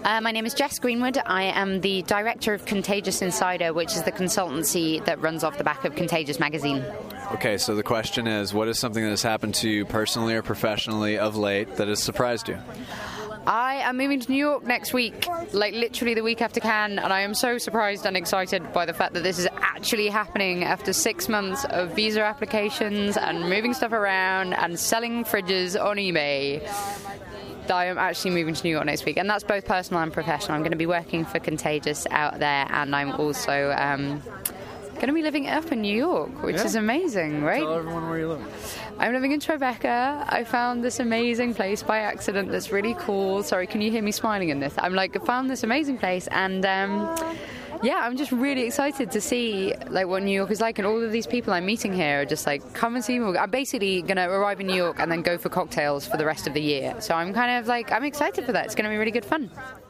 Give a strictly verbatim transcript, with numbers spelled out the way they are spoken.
Uh, my name is Jess Greenwood. I am the director of Contagious Insider, which is the consultancy that runs off the back of Contagious magazine. Okay, so the question is, what is something that has happened to you personally or professionally of late that has surprised you? I am moving to New York next week, like literally the week after Cannes, and I am so surprised and excited by the fact that this is actually happening after six months of visa applications and moving stuff around and selling fridges on eBay. I am actually moving to New York next week, and that's both personal and professional. I'm going to be working for Contagious out there, and I'm also um, going to be living up in New York, which yeah. is amazing, right? Tell everyone where you live. I'm living in Tribeca. I found this amazing place by accident that's really cool. Sorry, can you hear me smiling in this? I'm like, I found this amazing place, and um, yeah, I'm just really excited to see like what New York is like, and all of these people I'm meeting here are just like, come and see me. I'm basically going to arrive in New York and then go for cocktails for the rest of the year. So I'm kind of like, I'm excited for that. It's going to be really good fun.